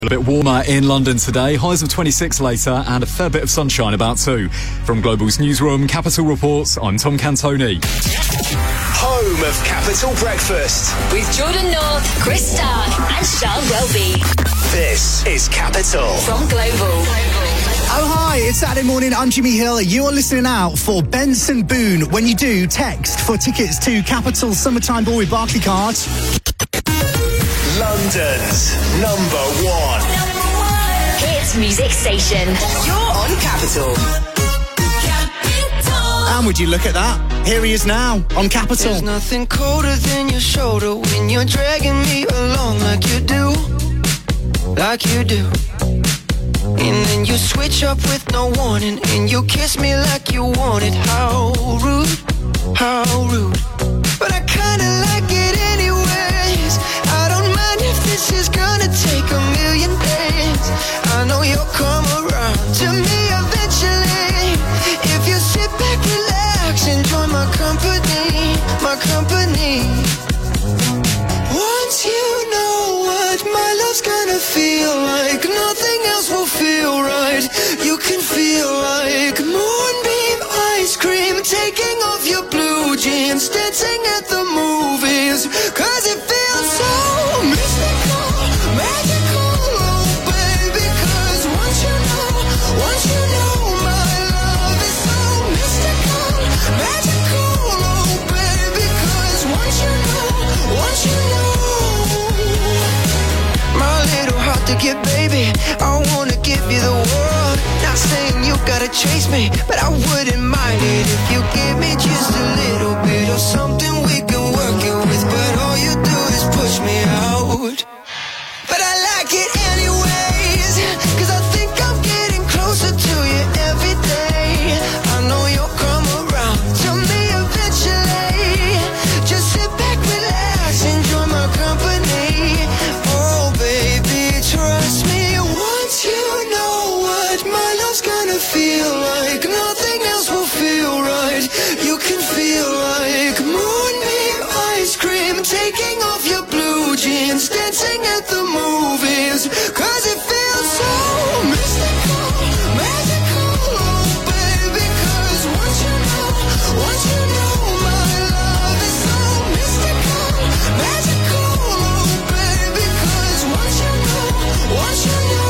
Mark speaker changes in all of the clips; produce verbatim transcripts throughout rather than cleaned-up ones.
Speaker 1: A bit warmer in London today, highs of twenty-six later, and a fair bit of sunshine about two. From Global's newsroom, Capital Reports, I'm Tom Cantoni.
Speaker 2: Home of Capital Breakfast
Speaker 3: with Jordan North, Chris Stark and Charles Welby.
Speaker 2: This is Capital
Speaker 3: from Global.
Speaker 4: Oh hi, it's Saturday morning, I'm Jimmy Hill. You are listening out for Benson Boone. When you do, text for tickets to Capital Summertime Ball with Barclaycard.
Speaker 2: London's number one
Speaker 3: hits music station.
Speaker 5: You're on Capital.
Speaker 3: Capital.
Speaker 4: And would you look at that? Here he is now on Capital.
Speaker 6: There's nothing colder than your shoulder when you're dragging me along like you do, like you do. And then you switch up with no warning, and you kiss me like you want it. How rude, how rude. But I kinda like it anyways. I don't mind if this is gonna take a million days. I know you'll come around to me eventually. If you sit back, relax, enjoy my company, my company. Once you know what my love's gonna feel like, nothing else will feel right. You can feel like moonbeam ice cream, taking off your blue jeans, dancing at the movies, cause it feels so mystical, magical, oh baby, cause once you know, once you know my love is so mystical, magical, oh baby, cause once you know, once you know. My little heart to get, baby, I wanna give you the world. Not saying you gotta chase me, but I wouldn't mind it if you give me just a little bit of something we can work it with. But all you do is push me out. But I like it anyways, cause I think I'm getting closer to you every day. I know you'll come around to me eventually. Just sit back, relax, enjoy my company. Oh baby, trust me, once you know what my love's gonna feel like, nothing else will feel right. You can feel like moonbeam ice cream, taking off your blue jeans, dancing at the movies, cause it feels so mystical, magical, oh baby, cause once you know, once you know my love is so mystical, magical, oh baby, cause once you know, once you know.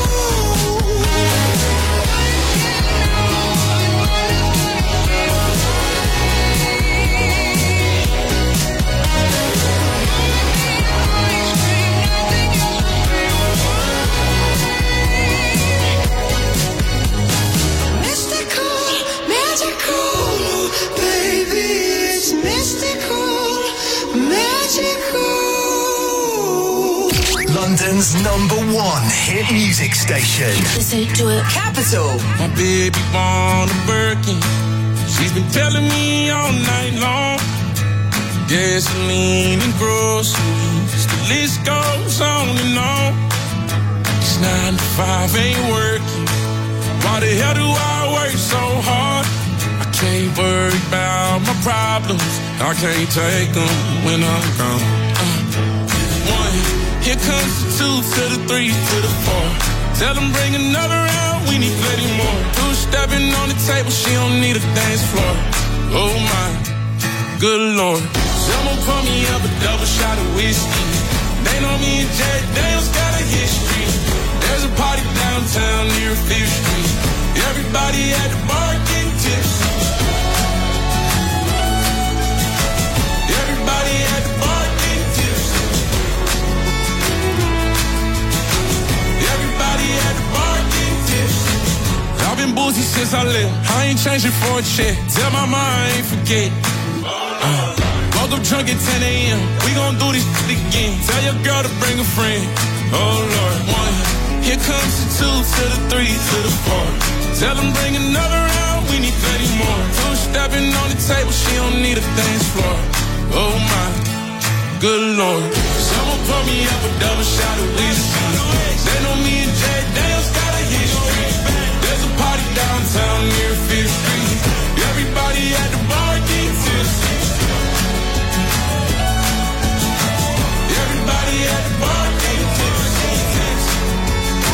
Speaker 2: London's number one hit music station.
Speaker 5: Listen to it. Capital.
Speaker 7: My baby born a Birkin. She's been telling me all night long. Gasoline and groceries, the list goes on and on. It's nine to five, ain't working. Why the hell do I work so hard? I can't worry about my problems. I can't take them when I'm gone. Uh, one, here comes the two to the three to the four. Tell them bring another round, we need plenty more. Two stepping on the table, she don't need a dance floor. Oh my, good Lord. Someone pour me up a double shot of whiskey. They know me and Jack Daniels got a history. There's a party downtown near Fifth Street. Everybody at the bar getting tipsy. Everybody at the bar getting tipsy. Everybody at the bar getting tipsy. I've been boozy since I left. I ain't changing for a check. Tell my mom I ain't forget. Uh. Woke up drunk at ten a.m. We gon' do this shit again. Tell your girl to bring a friend. Oh Lord. One, here comes the two to the three to the four. Tell them bring another round, we need thirty more. Two stepping on the table, she don't need a dance floor. Oh my, good Lord. Someone pour me up a double shot of whiskey. They know me and Jack Daniels got a history. There's a party downtown near Fifth Street. Everybody at the bar getting tipsy. Everybody at the bar getting tipsy.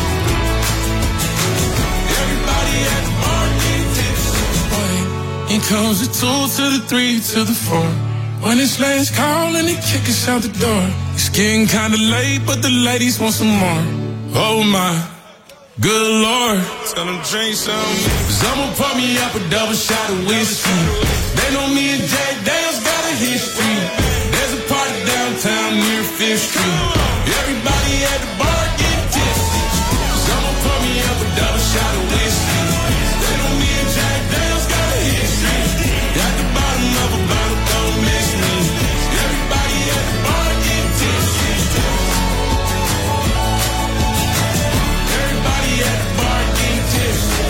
Speaker 7: comes the two to the three to the four. When it's last call and they kick us out the door. It's getting kinda late, but the ladies want some more. Oh my, good Lord. Tell them drink some. Cause I'ma pour me up a double shot of whiskey. They know me and Jack Daniels got a history. There's a party downtown near Fifth Street. Everybody at the bar get tipsy. Cause I'ma pour me up a double shot of whiskey. They know me and Jack Daniels got a history. At the bottom of a bottle, don't miss me. Everybody at the bar get tipsy. Everybody at the bar get tipsy.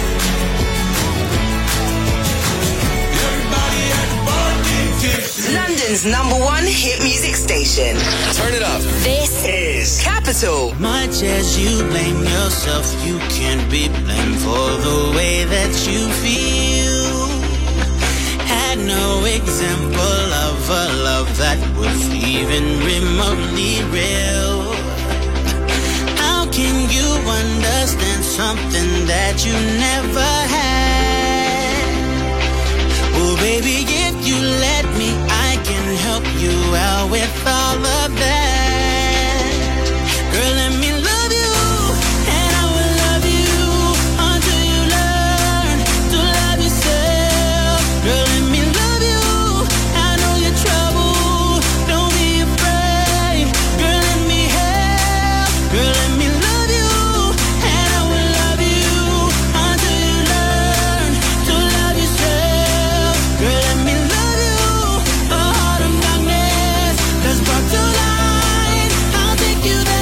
Speaker 7: Everybody at the bar get tipsy.
Speaker 5: London's number one hit music station.
Speaker 2: Turn it up.
Speaker 3: This
Speaker 2: Is
Speaker 5: Capital.
Speaker 8: Much as you blame yourself, you can't be blamed for the way that you feel. Had no example of a love that was even remotely real. How can you understand something that you never had? Oh baby, if you let me, I can help you out with all of that. Girl, let me love you, and I will love you until you learn to love yourself. Girl, let me love you, I know your trouble, don't be afraid. Girl, let me help. Girl, let me love you, and I will love you until you learn to love yourself. Girl, let me love you, a heart of darkness that's brought to light. I'll take you there.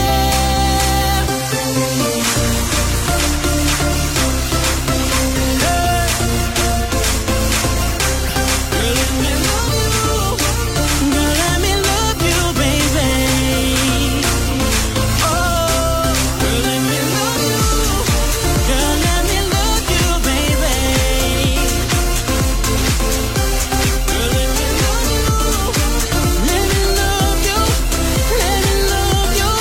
Speaker 8: Girl, let me love you. Girl, let me love you, baby. Oh, girl, let me love you. Girl, let me love you, baby. Girl, let me love you. Let me love you. Let me love you.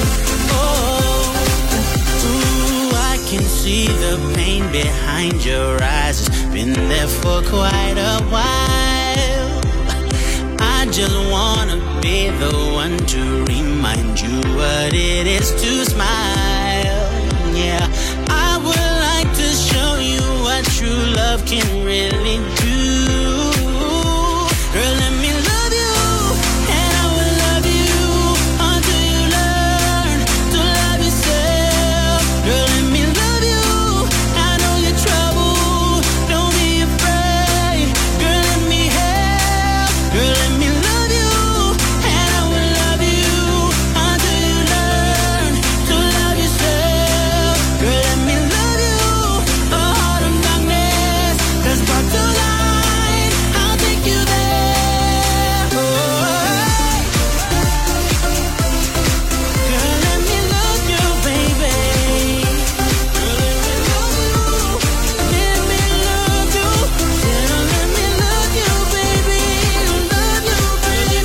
Speaker 8: Oh, ooh, I can see the pain behind your eyes. It's been there for quite a while. I just wanna be the one to remind you what it is to smile. Yeah, I would like to show you what true love can really do. Girl, let me love you, and I will love you until you learn to love yourself. Girl, let me love you, I know your trouble, don't be afraid. Girl, let me help. Girl, let me love you, and I will love you until you learn to love yourself. Girl, let me love you, a heart of darkness that's brought to light. I'll take you there. Oh, girl, let me love you, baby. Girl, let me love you. Let me love you. Girl, let me love you, baby. Love you, baby.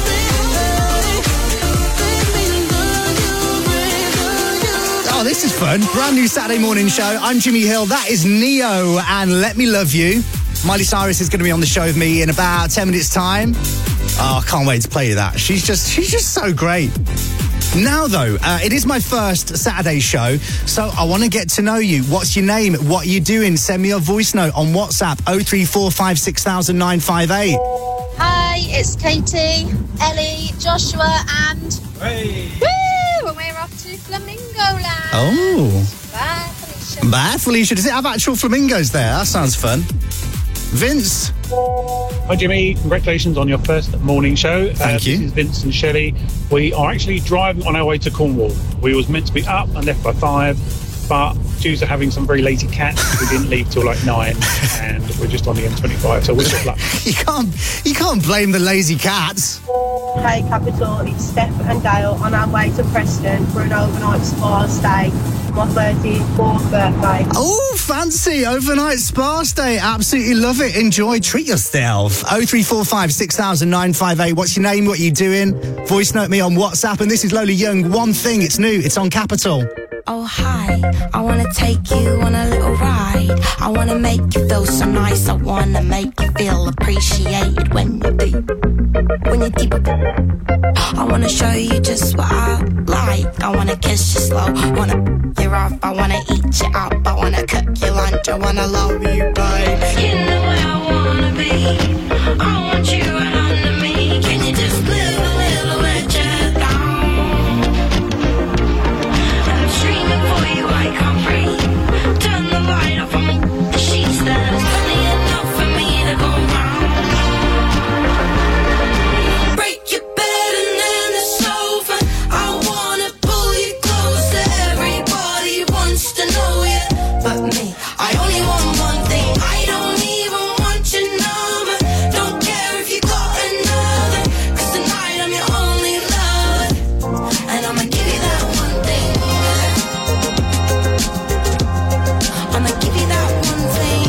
Speaker 8: Let me love you, baby.
Speaker 4: Oh, this is fun. Brand new Saturday morning show. I'm Jimmy Hill. That is Neo and Let Me Love You. Miley Cyrus is going to be on the show with me in about ten minutes' time. Oh, I can't wait to play you that. She's just, she's just so great. Now, though, uh, it is my first Saturday show, so I want to get to know you. What's your name? What are you doing? Send me a voice note on WhatsApp, oh three four five six thousand nine five eight.
Speaker 9: Hi, it's Katie, Ellie, Joshua, and
Speaker 7: Hey.
Speaker 9: woo, and we're off to Flamingo Land.
Speaker 4: Oh.
Speaker 9: Bye, Felicia.
Speaker 4: Bye, Felicia. Does it have actual flamingos there? That sounds fun. Vince.
Speaker 10: Hi Jimmy, congratulations on your first morning show.
Speaker 4: Thank
Speaker 10: uh,
Speaker 4: you.
Speaker 10: This is Vince and Shelley. We are actually driving on our way to Cornwall. We was meant to be up and left by five, but due to having some very lazy cats, we didn't leave till like nine, and we're just on the M twenty-five, so we're just lucky.
Speaker 4: You can't, you can't blame the lazy cats.
Speaker 11: Hey Capital, it's Steph and Dale on our way to Preston for an overnight spa stay for my thirty-fourth birthday.
Speaker 4: Oh, fancy overnight spa stay. Absolutely love it. Enjoy, treat yourself. oh three four five six thousand nine five eight. What's your name? What are you doing? Voice note me on WhatsApp. And this is Lola Young. One Thing. It's new. It's on Capital.
Speaker 12: Oh hi, I wanna take you on a little ride. I wanna make you feel so nice. I wanna make you feel appreciated when you're deep. When you're deep. I wanna show you just what I like. I wanna kiss you slow, wanna you off. I wanna eat you up, I wanna cook your lunch. I wanna love you, babe. You know where I wanna be. I want you right under me. Can you just live a little bit just down? I'm streaming for you, I can't breathe. Turn the light off on the sheets. There's plenty enough for me to go round. Break your bed and then the sofa. I wanna pull you closer. Everybody wants to know you, but me. I only want one thing. I don't even want your number. Don't care if you got another. 'Cause tonight I'm your only lover, and I'ma give you that one thing. I'ma give you that one thing.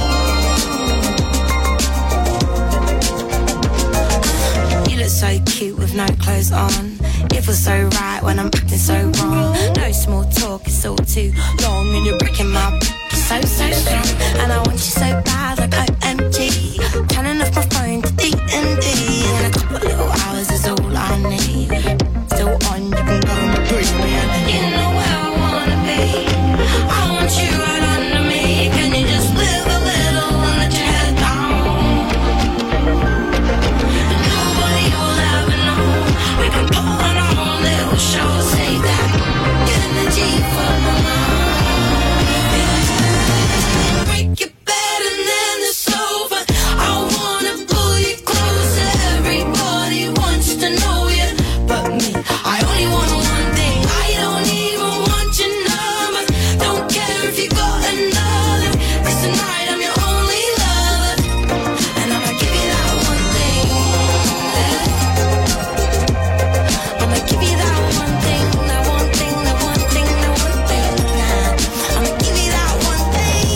Speaker 12: You look so cute with no clothes on. It feels so right when I'm acting so wrong. No small talk, it's all too long, and you're breaking my so, so strong. And I want you so bad like O M G. Turning off my phone to D and D. And a couple of little hours is all I need. Still on, you can go and breathe me in. You know where I wanna be. I want you right under me. Can you just live a little and let your head down? And nobody will ever know. We can put on our own little show. Save that energy for my mind. Break your bed and then the sofa. I wanna pull you closer. Everybody wants to know you, but me. I only want one thing. I don't even want your number. Don't care if you got another. 'Cause tonight I'm your only lover, and I'ma give you that one thing. I'ma give you that one thing, that one thing, that one thing, that one thing. I'ma give you that one thing.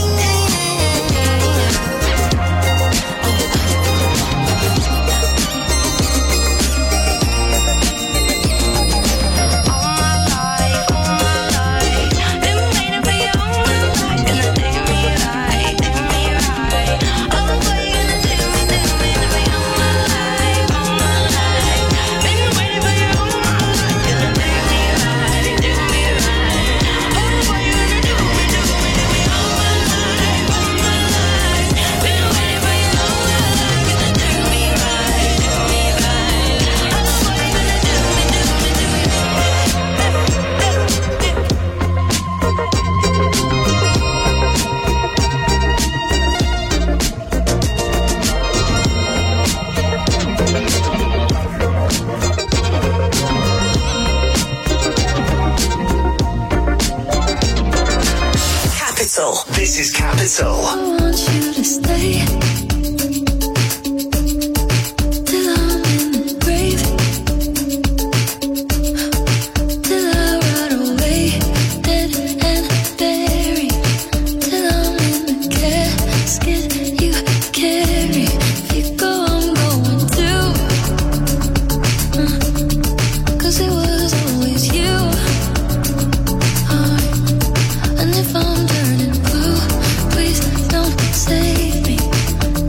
Speaker 12: All my life, all my life, been waiting for you all my life. Gonna do me right, do me right. Oh, what you gonna do me, do me, do me all my life, all my life. Been waiting for you all my life. Gonna do me right, do me right. Oh, what you gonna do me, do me, do me all my life, all my life. Been waiting for you all my life. Gonna do me right, do me right. Oh, what you gonna do me, do me, do me.
Speaker 2: Capital. This is Capital.
Speaker 12: I want you to stay till I'm in the grave, till I rot away, dead and buried, till I'm in the casket you carry. If you go, I'm going too. Uh, 'cause it was always you. Alright. And if I'm turning blue, please don't save me.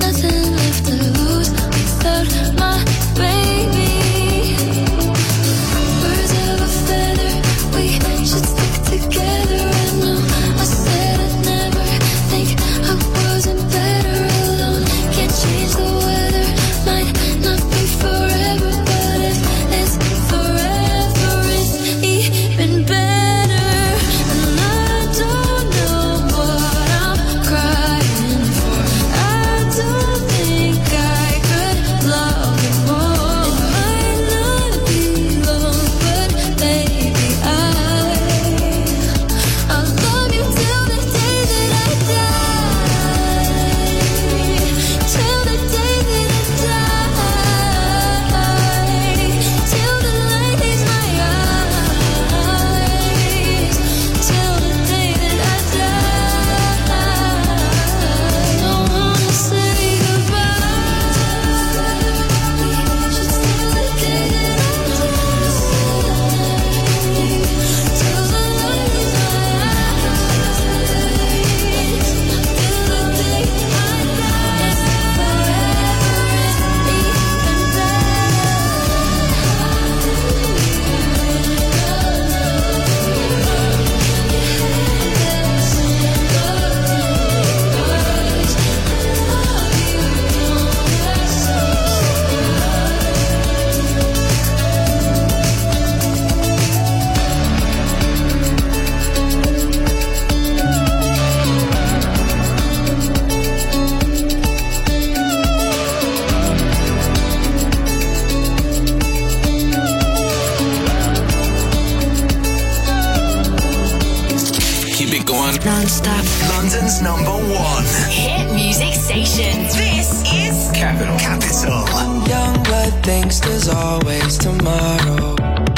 Speaker 13: going
Speaker 12: non-stop.
Speaker 2: London's number one
Speaker 3: hit music station. This is
Speaker 2: Capital. Capital.
Speaker 6: Young blood thinks there's always tomorrow.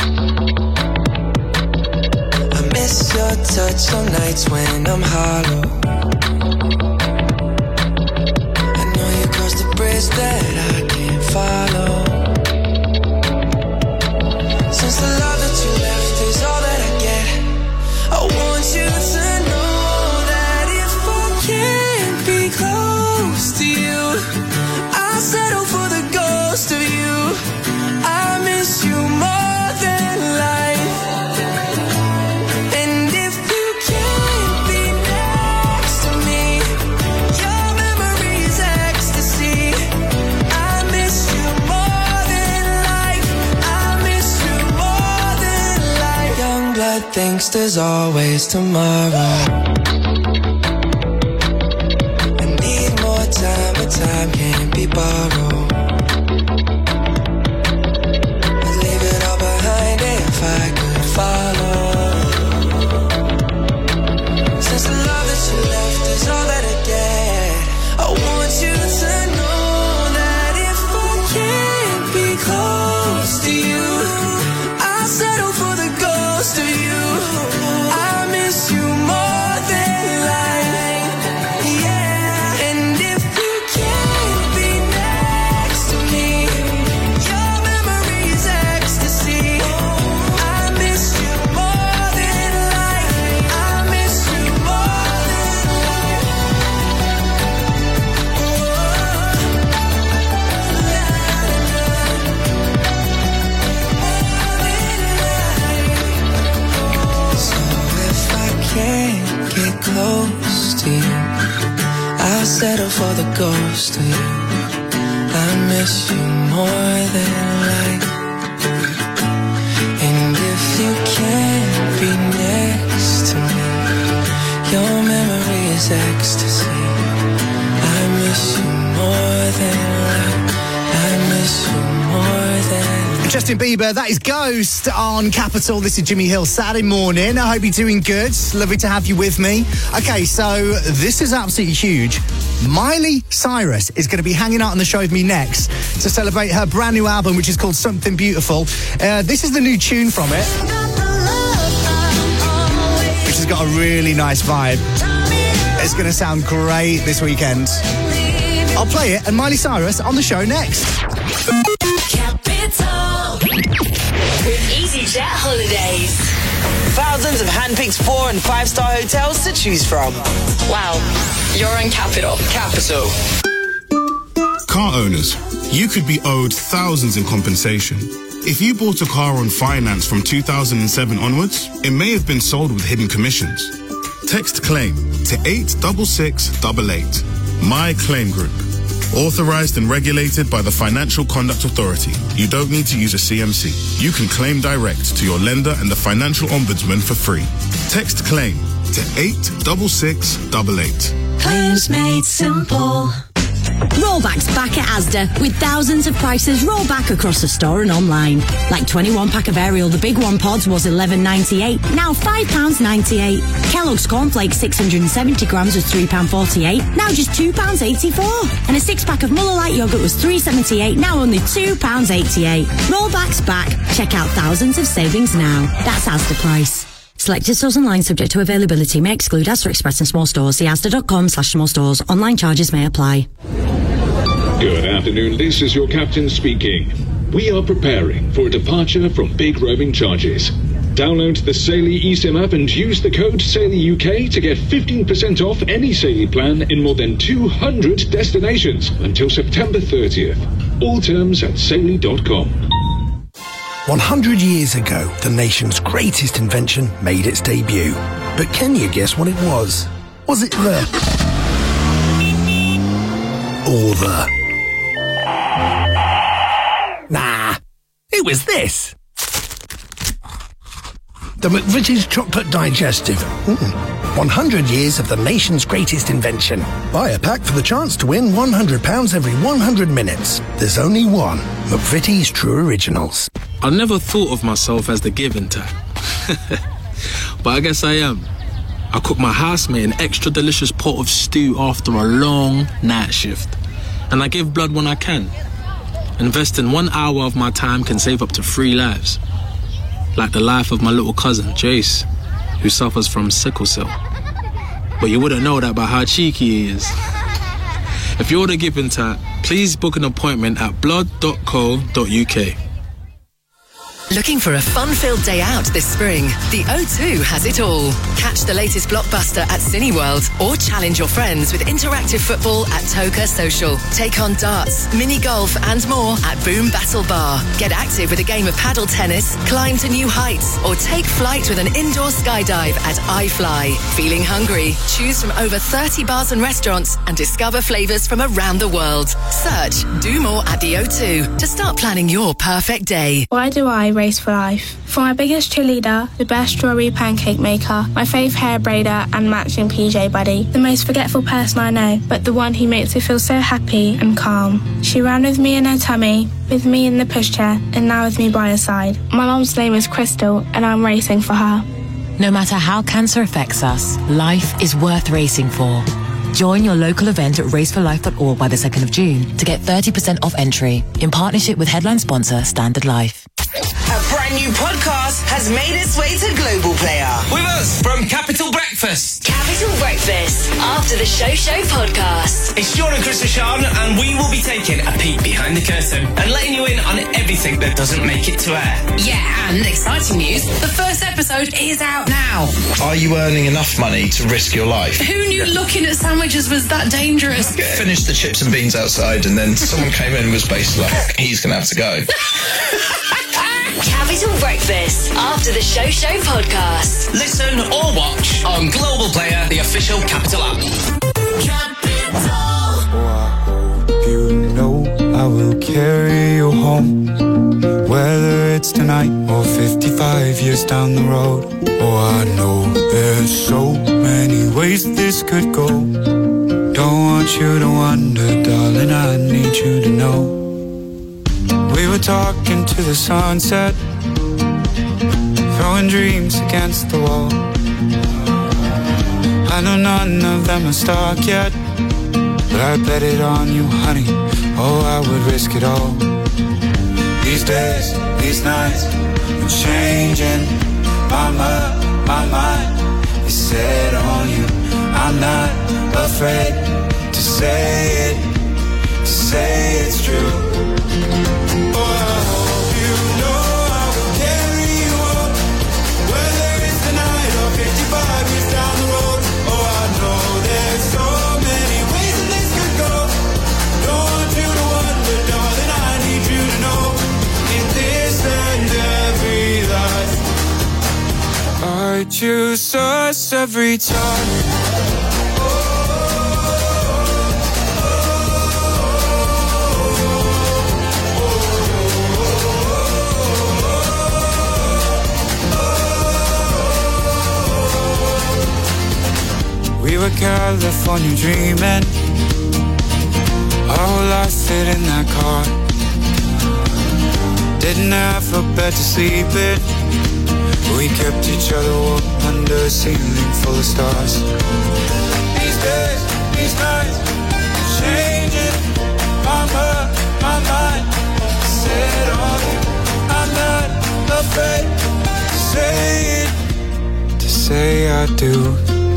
Speaker 6: I miss your touch on nights when I'm hollow. I know you crossed the bridge that I can't follow. Since the love that you left is all that I get, I want you to know that if I can't be close to you, I'll settle for the ghost of you. I miss you more than life. And if you can't be next to me, your memory is ecstasy. I miss you more than life. I miss you more than life. Young blood thinks there's always tomorrow. I need more time, but time can't be borrowed. I'd leave it all behind if I could follow. Since the love that you left is all that I get, I want you to know that if I can't be close to you, I'll settle for the ghost of you. I miss you more than life. Yeah. And if you can't be next to me, your memory is ecstasy. I miss you more than life. I miss you more than life. So if I can't get close to you, I'll settle for the ghost of you. I miss you more than life. And if you can't be next to me, your memory is ecstasy. I miss you more than life. I miss you more than
Speaker 4: Justin Bieber, that is Ghost on Capital. This is Jimmy Hill, Saturday morning. I hope you're doing good. Lovely to have you with me. Okay, so this is absolutely huge. Miley Cyrus is going to be hanging out on the show with me next to celebrate her brand new album, which is called Something Beautiful. Uh, this is the new tune from it, which has got a really nice vibe. It's going to sound great this weekend. I'll play it and Miley Cyrus on the show next.
Speaker 3: Capital with EasyJet Holidays.
Speaker 5: Thousands of handpicked four and five star hotels to choose from.
Speaker 3: Wow, you're on Capital.
Speaker 5: Capital.
Speaker 14: Car owners, you could be owed thousands in compensation. If you bought a car on finance from two thousand seven onwards, it may have been sold with hidden commissions. Text claim to eight six six eight eight. My Claim Group. Authorized and regulated by the Financial Conduct Authority. You don't need to use a C M C. You can claim direct to your lender and the Financial Ombudsman for free. Text claim to eight six six eight eight.
Speaker 3: Claims made simple.
Speaker 15: Rollback's back at Asda with thousands of prices rolled back across the store and online. Like twenty-one pack of Ariel, the big one pods was eleven ninety-eight, now five pounds ninety-eight. Kellogg's cornflakes six hundred seventy grams was three pounds forty-eight, now just two pounds eighty-four. And a six pack of Muller Light yogurt was three pounds seventy-eight, now only two pounds eighty-eight. Rollback's back. Check out thousands of savings now. That's Asda price. Selected stores online subject to availability may exclude Asda Express and small stores. See asda.com slash small stores. Online charges may apply.
Speaker 16: Good afternoon, this is your captain speaking. We are preparing for a departure from big roaming charges. Download the Saily eSIM app and use the code SAILYUK to get fifteen percent off any Saily plan in more than two hundred destinations until September thirtieth. All terms at saily dot com.
Speaker 17: one hundred years ago, the nation's greatest invention made its debut. But can you guess what it was? Was it the... or the... Nah, it was this. The McVitie's Chocolate Digestive. Mm. one hundred years of the nation's greatest invention. Buy a pack for the chance to win one hundred pounds every one hundred minutes. There's only one. McVitie's True Originals.
Speaker 13: I never thought of myself as the giving type. But I guess I am. I cook my housemate an extra delicious pot of stew after a long night shift. And I give blood when I can. Investing one hour of my time can save up to three lives. Like the life of my little cousin, Jace, who suffers from sickle cell. But you wouldn't know that by how cheeky he is. If you're the giving type, please book an appointment at blood dot co dot uk.
Speaker 18: Looking for a fun-filled day out this spring? The O two has it all. Catch the latest blockbuster at Cineworld or challenge your friends with interactive football at Toka Social. Take on darts, mini golf and more at Boom Battle Bar. Get active with a game of paddle tennis, climb to new heights or take flight with an indoor skydive at iFly. Feeling hungry? Choose from over thirty bars and restaurants and discover flavours from around the world. Search Do More at the O two to start planning your perfect day.
Speaker 19: Why do I race for life? For my biggest cheerleader, the best strawberry pancake maker, my fave hair braider and matching P J buddy, the most forgetful person I know, but the one who makes me feel so happy and calm. She ran with me in her tummy, with me in the pushchair, and now with me by her side. My mum's name is Crystal, and I'm racing for her.
Speaker 20: No matter how cancer affects us, life is worth racing for. Join your local event at race for life dot org by the second of June to get thirty percent off entry in partnership with headline sponsor Standard Life.
Speaker 5: A brand new podcast has made its way to Global Player.
Speaker 21: With us from Capital Breakfast.
Speaker 3: Capital Breakfast, after the Show Show podcast.
Speaker 21: It's Sean and Chris Rashan, and we will be taking a peek behind the curtain and letting you in on everything that doesn't make it to air.
Speaker 22: Yeah, and exciting news, the first episode is out now.
Speaker 23: Are you earning enough money to risk your life?
Speaker 22: Who knew looking at sandwiches was that dangerous?
Speaker 23: Finished the chips and beans outside, and then someone came in and was basically like, he's going to have to go.
Speaker 3: Capital Breakfast, after the Show Show podcast.
Speaker 21: Listen or watch on Global Player, the official Capital app.
Speaker 24: You know I will carry you home, whether it's tonight or fifty-five years down the road. Oh, I know there's so many ways this could go. Don't want you to wonder, darling, I need you to know. We were talking to the sunset, throwing dreams against the wall. I know none of them are stuck yet, but I bet it on you, honey. Oh, I would risk it all. These days, these nights, I'm changing. My mind, my mind is set on you. I'm not afraid to say it, to say it's true. Oh, I hope you know I will carry you on, whether it's tonight or fifty-five years down the road. Oh, I know there's so many ways that this could go. Don't want you to wonder, darling, I need you to know. In this and every life, I choose us every time. We were California dreaming, our whole life fit in that car. Didn't have a bed to sleep in, we kept each other warm under a ceiling full of stars. These days, these nights, changing. My mind, my mind, set on you. I'm not afraid to say it, to say I do.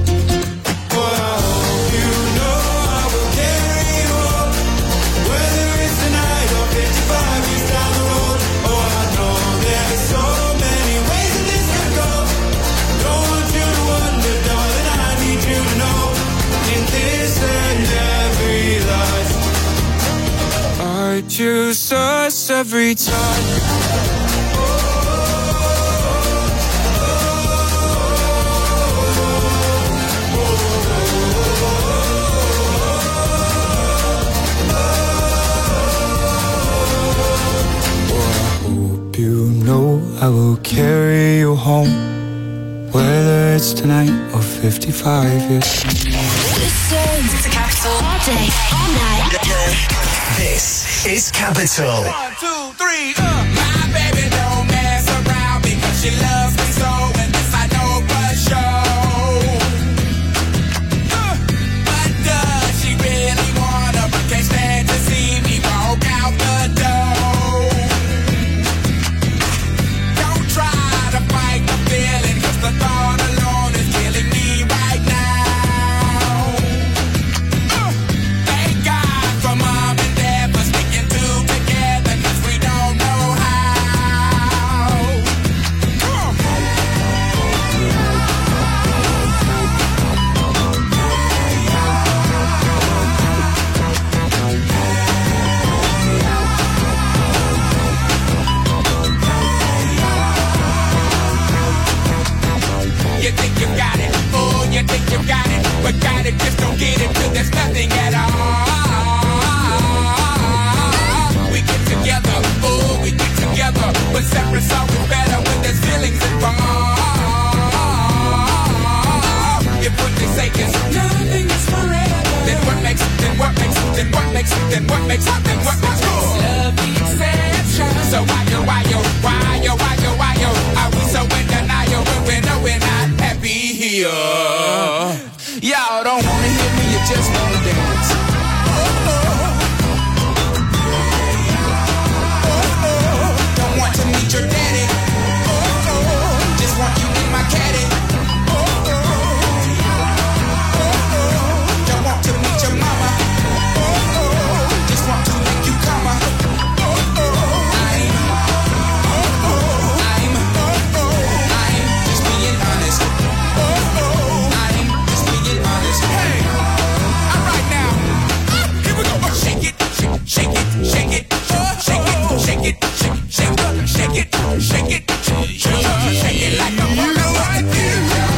Speaker 24: I choose us every time. You know I will carry you home, whether it's tonight or fifty-five years.
Speaker 3: Listen to Capital all day, all night.
Speaker 2: This is Capital.
Speaker 21: One, two, three, uh. My baby don't mess around because she loves me so, and this I know for sure.
Speaker 1: got it, but got it, just don't get it till there's nothing at all. We get together, oh, we get together, but separate's always better when there's feelings involved. If what they say is nothing is forever, then what makes, then what makes, then what makes, then what makes, then what makes cool? Love the exception. So why yo, why yo, why yo, why yo, why yo, are we so in denial when we know we're not happy here? Y'all don't wanna hear me, you just wanna dance. Don't want to meet your daddy. Just want you in my caddy. Don't want to meet your mama. Just want to make you come. I'm, I'm, I'm just being honest. I'm just being honest. Hey, all right now, here we go. Shake it, shake it, shake it, shake it, shake it, shake it, shake it, shake it, shake it, shake it like a mother right there.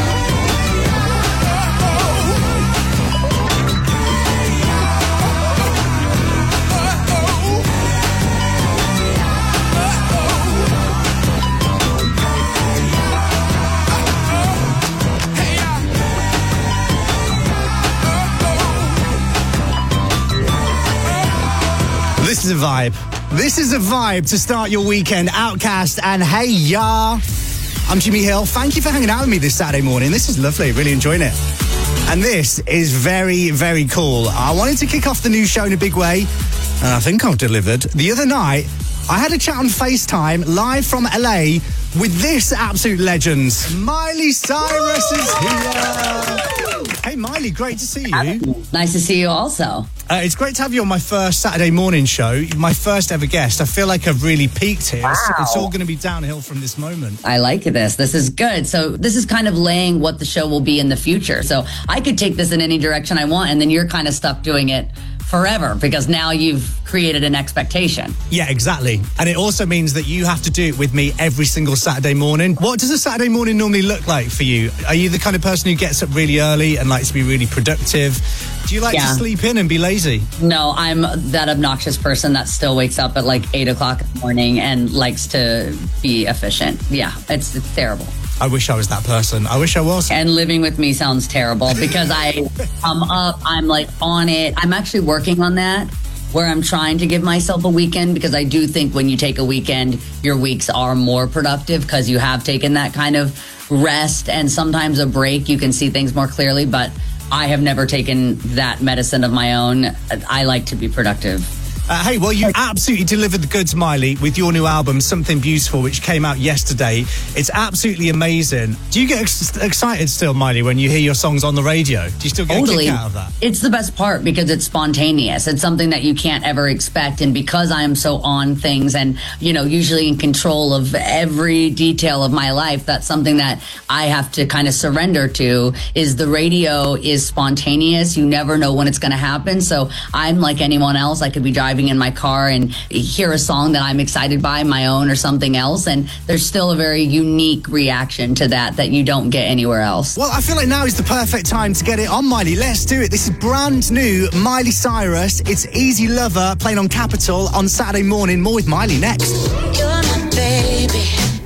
Speaker 4: This is a vibe. This is a vibe to start your weekend. Outcast and Hey Ya. I'm Jimmy Hill. Thank you for hanging out with me this Saturday morning. This is lovely. Really enjoying it. And this is very, very cool. I wanted to kick off the new show in a big way, and I think I've delivered. The other night, I had a chat on FaceTime live from L A with this absolute legend. Miley Cyrus is here. Hey, Miley, great to see you.
Speaker 7: Nice to see you also.
Speaker 4: Uh, it's great to have you on my first Saturday morning show, my first ever guest. I feel like I've really peaked here.
Speaker 7: Wow.
Speaker 4: It's, it's all going to be downhill from this moment.
Speaker 7: I like this. This is good. So this is kind of laying what the show will be in the future. So I could take this in any direction I want, and then you're kind of stuck doing it forever because now you've created an expectation.
Speaker 4: Yeah, exactly. And it also means that you have to do it with me every single Saturday morning. What does a Saturday morning normally look like for you? Are you the kind of person who gets up really early and likes to be really productive? Do you like
Speaker 7: Yeah.
Speaker 4: to sleep in and be lazy?
Speaker 7: No, I'm that obnoxious person that still wakes up at like eight o'clock in the morning and likes to be efficient. Yeah, it's, it's terrible.
Speaker 4: I wish I was that person. I wish I was.
Speaker 7: And living with me sounds terrible because I come up, I'm like on it. I'm actually working on that where I'm trying to give myself a weekend because I do think when you take a weekend, your weeks are more productive because you have taken that kind of rest and sometimes a break. You can see things more clearly, but I have never taken that medicine of my own. I like to be productive.
Speaker 4: Uh, hey, well, you absolutely delivered the goods, Miley, with your new album, Something Beautiful, which came out yesterday. It's absolutely amazing. Do you get ex- excited still, Miley, when you hear your songs on the radio? Do you still get
Speaker 7: Totally.
Speaker 4: a kick out of that?
Speaker 7: It's the best part because it's spontaneous. It's something that you can't ever expect. And because I am so on things and, you know, usually in control of every detail of my life, that's something that I have to kind of surrender to is the radio is spontaneous. You never know when it's going to happen. So I'm like anyone else. I could be driving in my car and hear a song that I'm excited by, my own or something else. And there's still a very unique reaction to that that you don't get anywhere else.
Speaker 4: Well, I feel like now is the perfect time to get it on, Miley. Let's do it. This is brand new Miley Cyrus. It's Easy Lover playing on Capital on Saturday morning. More with Miley next.
Speaker 12: You're my baby.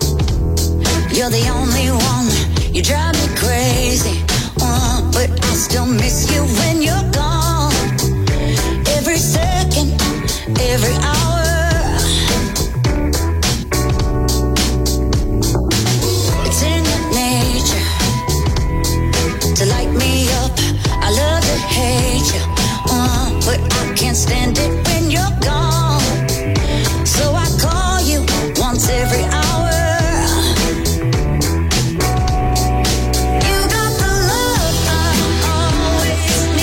Speaker 12: You're the only one. You drive me crazy. Uh, but I still miss you when you're gone. Every second, every hour. It's in your nature to light me up. I love to hate you. Uh, but I can't stand it when you're gone. So I call you once every hour. You got the love I always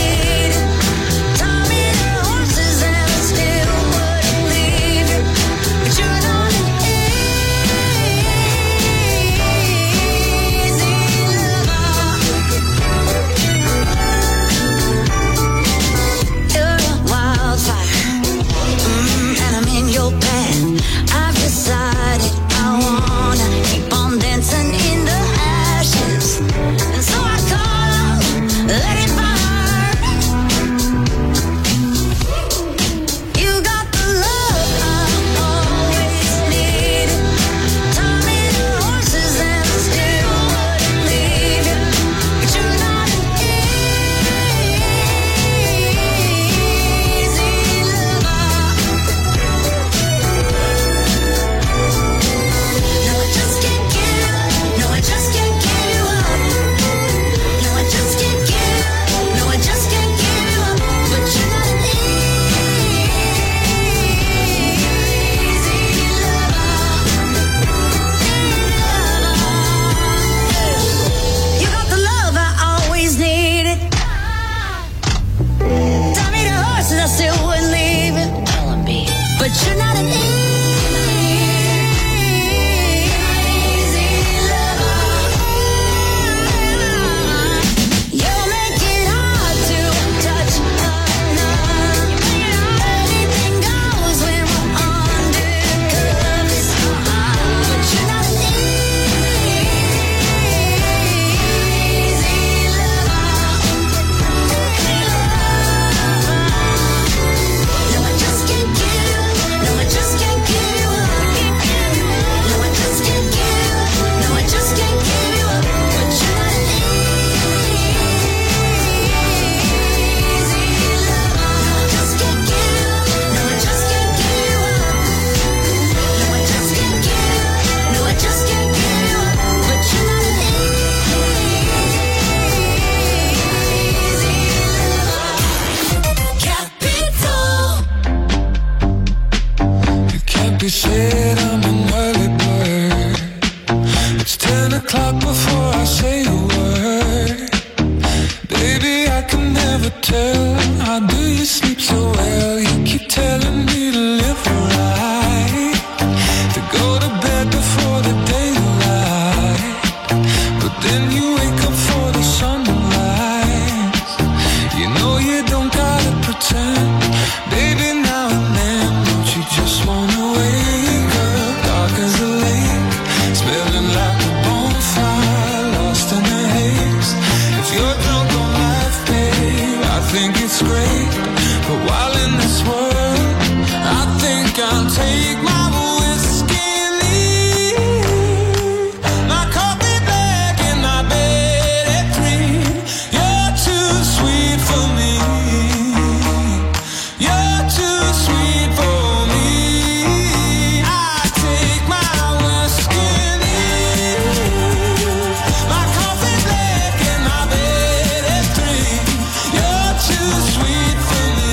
Speaker 24: never tell. How do you sleep so well? You keep telling me to live right, to go to bed before the daylight, but then you wake up for the sunrise. You know you don't gotta pretend, baby, now and then. Don't you just wanna wake up, dark as a lake, smelling like a bonfire, lost in the haze. If you're drunk on life, babe, I think it's great. But while in this world, I think I'll take my whiskey and leave. My coffee black and my bed at three. You're too sweet for me. You're too sweet for me. I take my whiskey and leave. My coffee black and my bed at three. You're too sweet for me.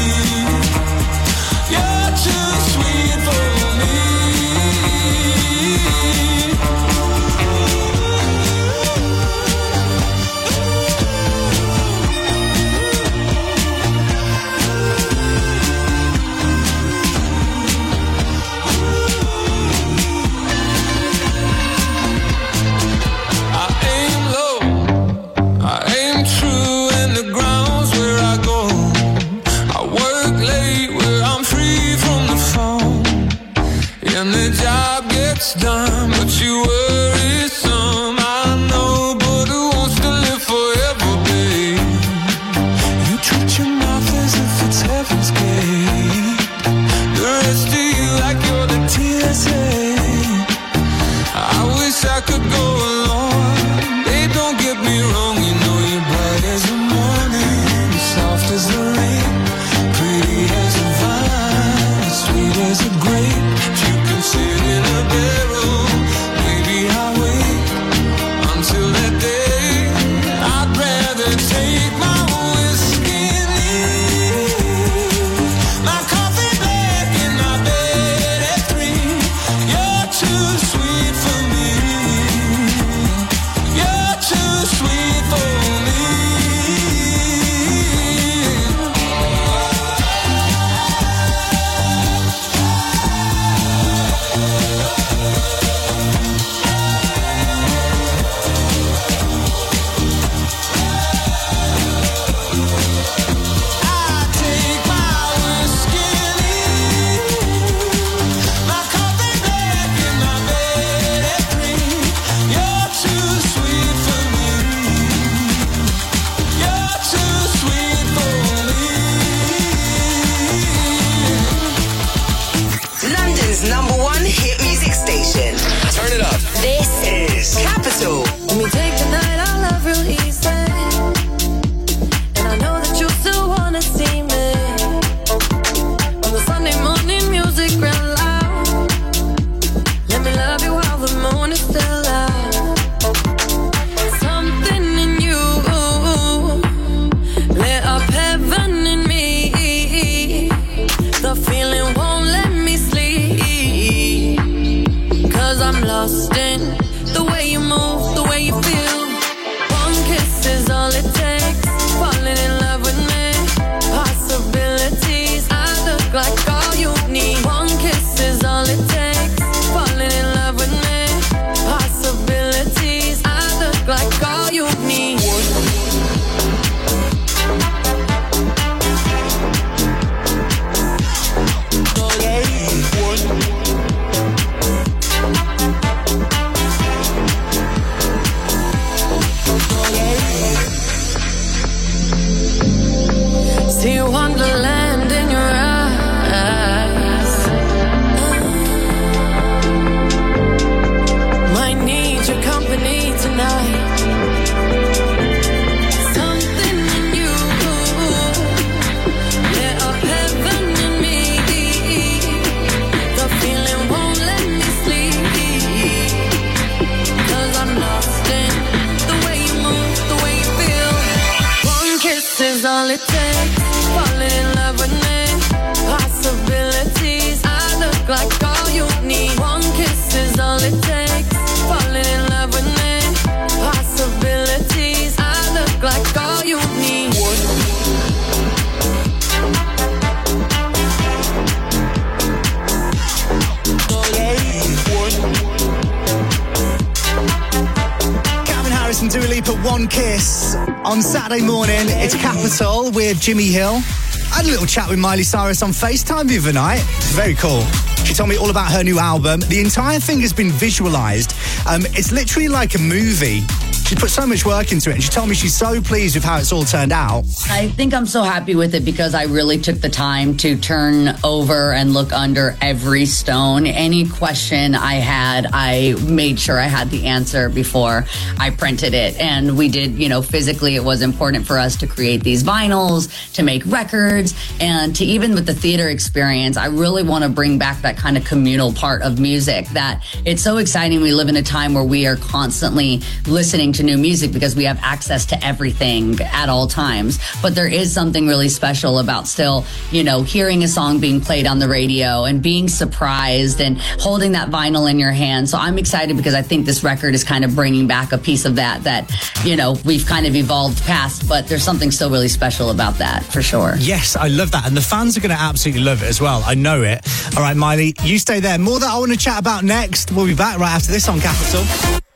Speaker 24: You're too sweet for me. I aim low, I aim true, and the ground's where I go. I work late where I'm free from the phone, and the job gets done, but you worry some. I know, but who wants to live forever, babe? You treat your mouth as if it's heaven's gate. The rest of you like you're the T S A. I wish I could go along. Babe, don't get me wrong, you know you're bright as the morning, soft as the rain, pretty as a vine, sweet as a grape. You can sit in a barrel, maybe I'll wait until that day. I'd rather take my whiskey and leave. My coffee black in my bed at three. You're too sweet for me. You're too sweet for me. I take my whiskey and leave. My coffee black in my bed at three. You're too sweet for me. You're too sweet for me.
Speaker 5: London's number one hit music station.
Speaker 23: Turn it up.
Speaker 5: This is Capital.
Speaker 12: Let me take the night I love real easy, and I know that you still wanna see me. On the Sunday morning music real loud. Let me love you while the moon is still out. Something in you lit up heaven in me. The feeling won't let me sleep, 'cause I'm lost in the way you move, the way you feel. One kiss is all it takes. Falling in love with me. Possibilities, I look like all you need. One kiss is all it takes. Falling in love with me. Possibilities, I look like all you need. See wonderland in your eyes. Might need your company tonight. Something in you lit up heaven in me. The feeling won't let me sleep, 'cause I'm lost in the way you move, the way you feel. One kiss is all it takes. Falling in love with me. Possibilities, I look like all you need. One kiss is all it takes. Falling in love with me. Possibilities, I look like all you need.
Speaker 4: One Kiss on Saturday morning. It's Capital with Jimmy Hill. I had a little chat with Miley Cyrus on FaceTime the other night. Very cool. She told me all about her new album. The entire thing has been visualized. Um, it's literally like a movie. She put so much work into it, and she told me she's so pleased with how it's all turned out.
Speaker 7: I think I'm so happy with it because I really took the time to turn over and look under every stone. Any question I had, I made sure I had the answer before I printed it. And we did, you know, physically, it was important for us to create these vinyls, to make records, and to even with the theater experience, I really want to bring back that kind of communal part of music that it's so exciting. We live in a time where we are constantly listening to new music because we have access to everything at all times. But there is something really special about still, you know, hearing a song being played on the radio and being surprised and holding that vinyl in your hand. So I'm excited because I think this record is kind of bringing back a piece of that, that, you know, we've kind of evolved past, but there's something still really special about that for sure.
Speaker 4: Yes, I love that. And the fans are going to absolutely love it as well. I know it. All right, Miley, you stay there. More that I want to chat about next. We'll be back right after this on Capital.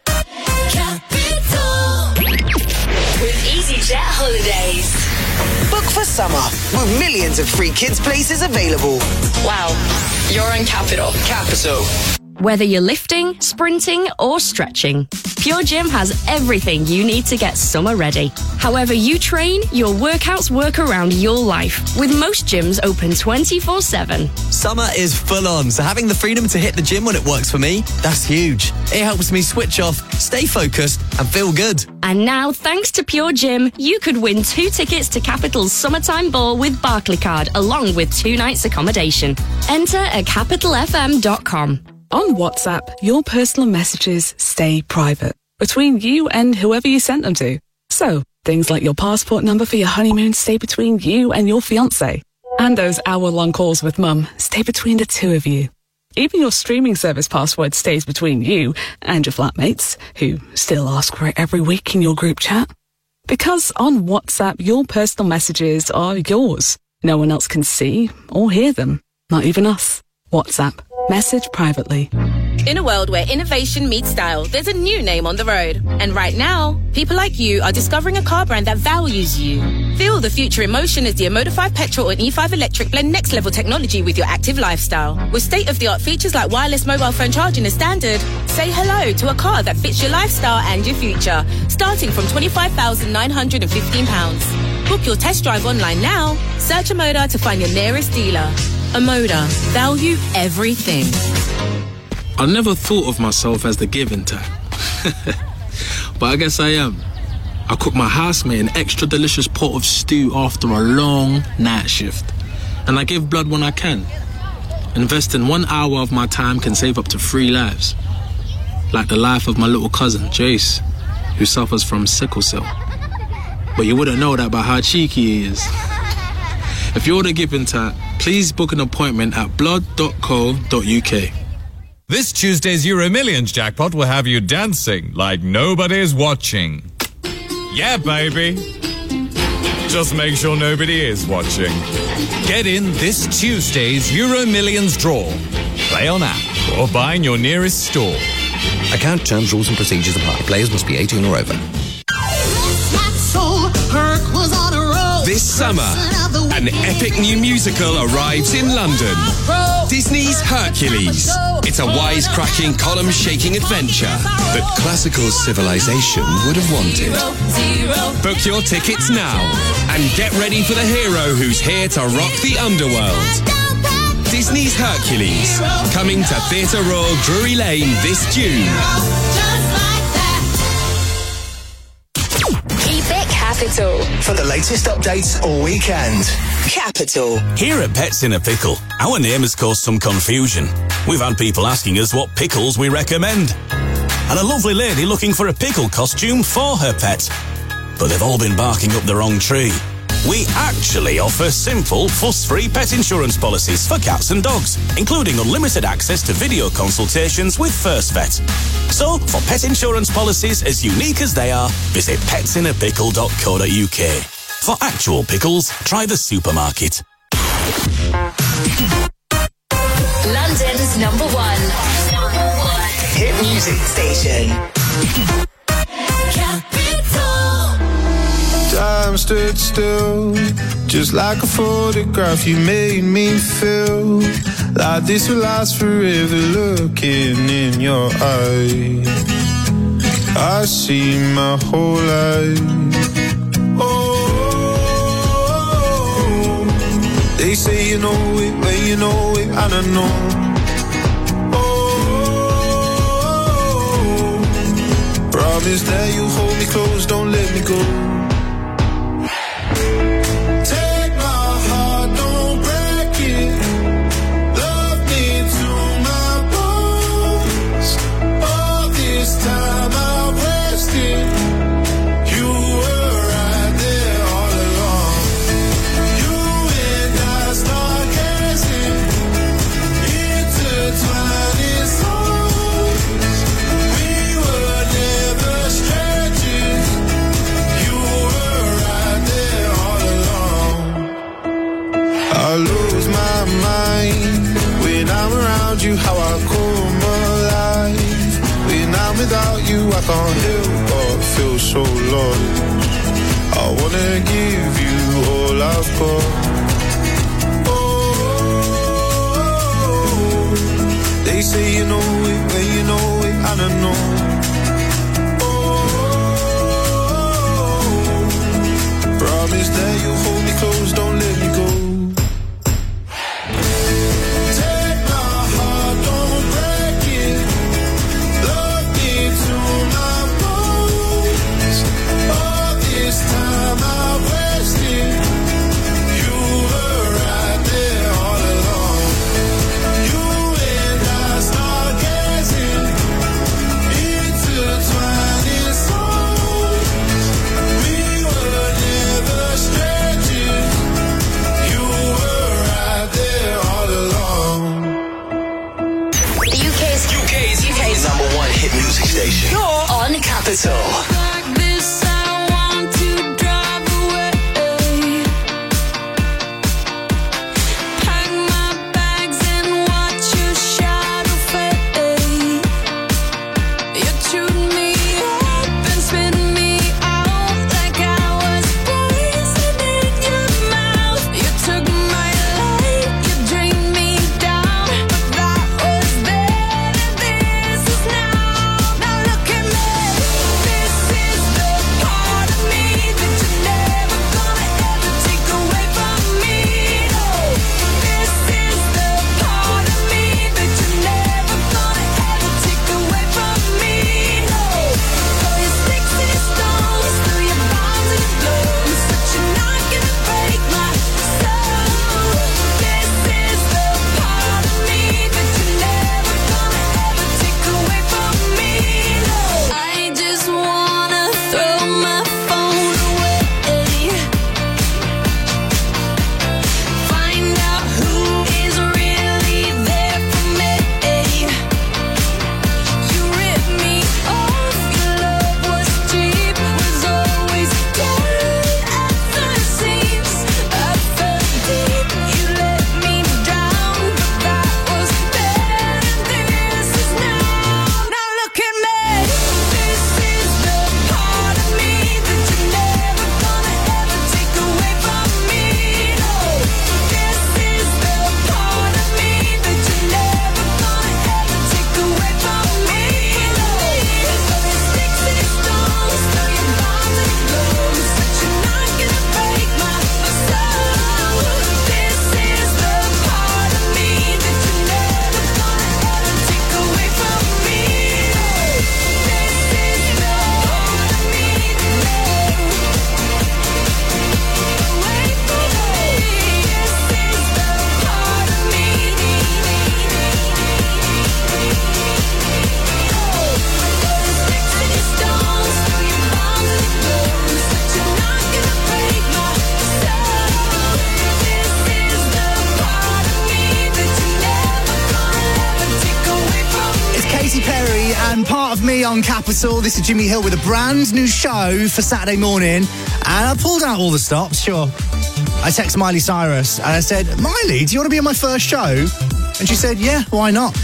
Speaker 3: With EasyJet Holidays.
Speaker 5: Book for summer with millions of free kids' places available.
Speaker 22: Wow, you're on Capital.
Speaker 5: Capital.
Speaker 8: Whether you're lifting, sprinting, or stretching, Pure Gym has everything you need to get summer ready. However you train, your workouts work around your life, with most gyms open twenty-four seven.
Speaker 9: Summer is full on, so having the freedom to hit the gym when it works for me, that's huge. It helps me switch off, stay focused, and feel good.
Speaker 8: And now, thanks to Pure Gym, you could win two tickets to Capital's Summertime Ball with Barclaycard, along with two nights accommodation. Enter at capital f m dot com.
Speaker 10: On WhatsApp, your personal messages stay private between you and whoever you sent them to. So, things like your passport number for your honeymoon stay between you and your fiancé. And those hour-long calls with mum stay between the two of you. Even your streaming service password stays between you and your flatmates, who still ask for it every week in your group chat. Because on WhatsApp, your personal messages are yours. No one else can see or hear them. Not even us. WhatsApp. Message privately.
Speaker 11: In a world where innovation meets style, there's a new name on the road. And right now, people like you are discovering a car brand that values you. Feel the future in motion as the Omoda five Petrol and E five Electric blend next level technology with your active lifestyle. With state-of-the-art features like wireless mobile phone charging as standard, say hello to a car that fits your lifestyle and your future, starting from twenty-five thousand nine hundred fifteen pounds. Book your test drive online now. Search Omoda to find your nearest dealer. Omoda. Value everything.
Speaker 13: I never thought of myself as the giving type. But I guess I am. I cook my housemate an extra delicious pot of stew after a long night shift. And I give blood when I can. Investing one hour of my time can save up to three lives. Like the life of my little cousin, Jace, who suffers from sickle cell. But you wouldn't know that by how cheeky he is. If you're the giving type, please book an appointment at blood dot co dot u k.
Speaker 25: This Tuesday's Euro Millions jackpot will have you dancing like nobody's watching. Yeah, baby. Just make sure nobody is watching. Get in this Tuesday's Euro Millions draw. Play on app or buy in your nearest store.
Speaker 26: Account terms, rules and procedures apply. Players must be eighteen or over.
Speaker 27: This summer, an epic new musical arrives in London. Disney's Hercules. It's a wisecracking, column-shaking adventure that classical civilization would have wanted. Book your tickets now and get ready for the hero who's here to rock the underworld. Disney's Hercules, coming to Theatre Royal Drury Lane this June.
Speaker 2: Capital. For the latest updates all weekend.
Speaker 5: Capital.
Speaker 28: Here at Pets in a Pickle, our name has caused some confusion. We've had people asking us what pickles we recommend. And a lovely lady looking for a pickle costume for her pet. But they've all been barking up the wrong tree. We actually offer simple, fuss-free pet insurance policies for cats and dogs, including unlimited access to video consultations with First Vet. So, for pet insurance policies as unique as they are, visit pets in a pickle dot co dot u k. For actual pickles, try the supermarket.
Speaker 3: London's number one.
Speaker 2: Hit music station.
Speaker 3: Capital.
Speaker 24: time stood still, just like a photograph. You made me feel like this will last forever. Looking in your eyes, I see my whole life. Oh, they say you know it, but you know it, and I know. Promise that you hold me close, don't let me go. Take my heart, don't break it. Love me to my bones. All this time I wasted. You were right there all along. You and I start gazing, intertwining souls. We were never strangers. You were right there all along. I lose my mind when I'm around you. How I come alive when I'm without you. I can't help but feel so lost. I wanna give you all I've got. Oh, they say you know it, but you know it, and I know. Promise that you'll hold me close, don't let me go. Take my heart, don't break it. Love me to my bones. All this time I wasted. You were right there all along. You and I start gazing, intertwining souls. We were never strangers. You were right there all along.
Speaker 3: The U K's
Speaker 2: U K's UK's number one hit music station.
Speaker 3: You're
Speaker 2: On Capital.
Speaker 4: On Capital. This is Jimmy Hill with a brand new show for Saturday morning, and I pulled out all the stops. Sure, I text Miley Cyrus and I said, Miley, do you want to be on my first show? And she said, yeah, why not?